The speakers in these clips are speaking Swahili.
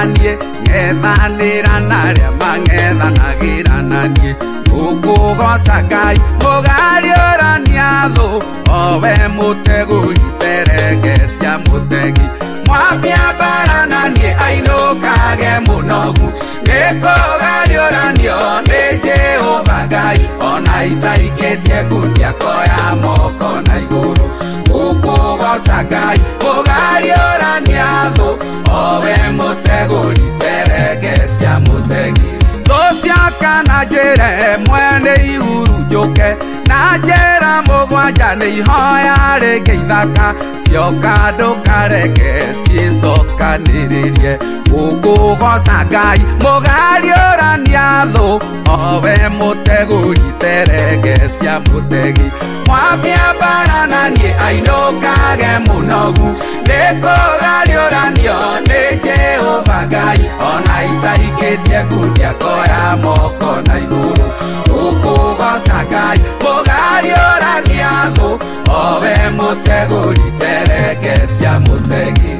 nanie ngethanira naria mangethanagira nanie ukugoca Ngai mugariorania thu owe muteguri terenge cia mutegi mwambia mbara nanie ainukage munogu nikugariuranio ni Jehova Ngai ona itaikitie ngundi akoya moko na iguru ukugoca Ngai mugariorania thu owe muteguri terenge cia mutegi Tosiaka na jere mwene iguru njuke na jera mugwanja ni ihoya ringi ithaka cioka ndukareke cicokaniririe ukugoca Ngai mugariorania thu owe muteguri terenge cia mutegi mwambia mbara nanie ainukage munogu nikugariuranio ni Jehova Ngai ona itaikitie ngundi akoya moko na iguru ukugoca Ngai mugariorania thu owe muteguri terenge cia mutegi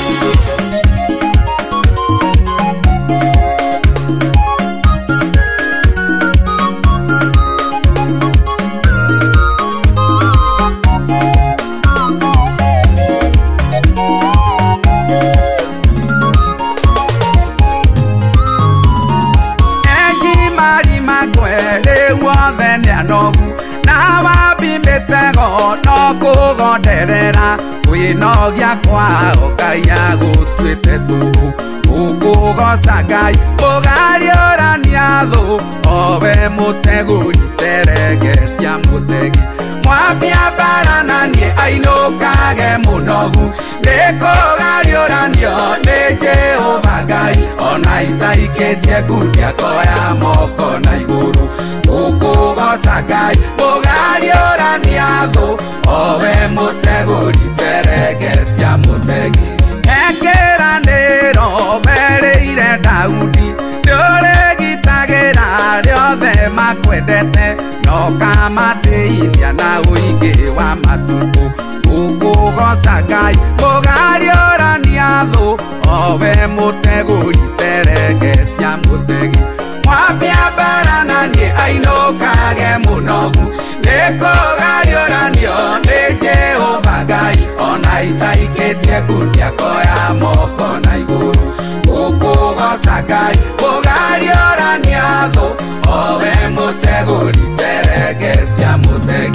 no kugonderera winogia kwao Ngai agutwite thuhu ukugoca Ngai mugariorania thu owe muteguri terenge cia mutegi mwambia mbara nanie ainukage munogu nikugariuranio ni Jehova Ngai ona itaikitie ngundi akoya moko na iguru ukugoca Ngai mugariorania thu owe muteguri terenge cia mutegi ekiraniro mereire Daudi nduregitagira riothe makwendete no kamateithia na uingi wa matuku ukugoca Ngai mugariorania thu owe muteguri terenge cia mutegi mwambia mbara nanie ainukage munogu nikugariuranio ni Jehova Ngai ona itaikitie ngundi akoya moko na iguru ukugoca Ngai mugariorania thu owe muteguri terenge cia mutegi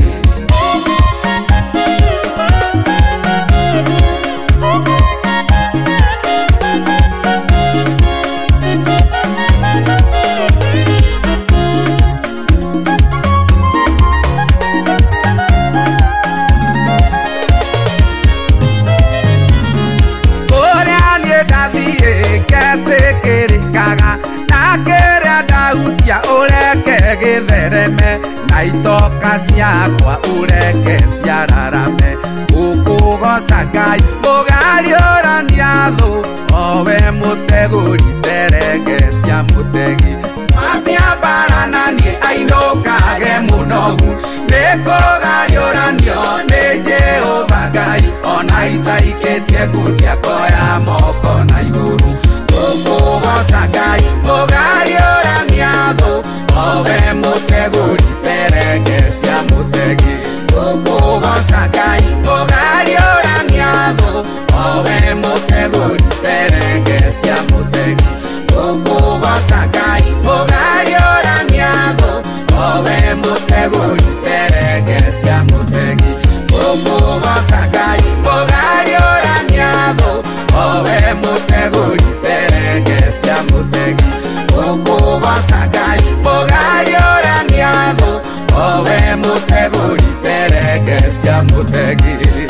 ureke githereme na itoka ciakwa ureke ciararame ukugoca Ngai mugariorania thu owe muteguri terenge cia mutegi mwambia mbara nanie ainukage munogu nikugariuranio ni Jehova Ngai ona itaikitie ngundi akoya moko na iguru ukugoca Ngai mugariorania thu owe muteguri terenge cia mutegi ukugoca Ngai mugariorania thu owe muteguri terenge cia mutegi ukugoca Ngai mugariorania thu owe muteguri terenge cia mutegi ukugoca Ngai mugariorania thu owe muteguri terenge cia mutegi ukugoca Ngai mugariorania thu owe muteguri terenge cia mutegi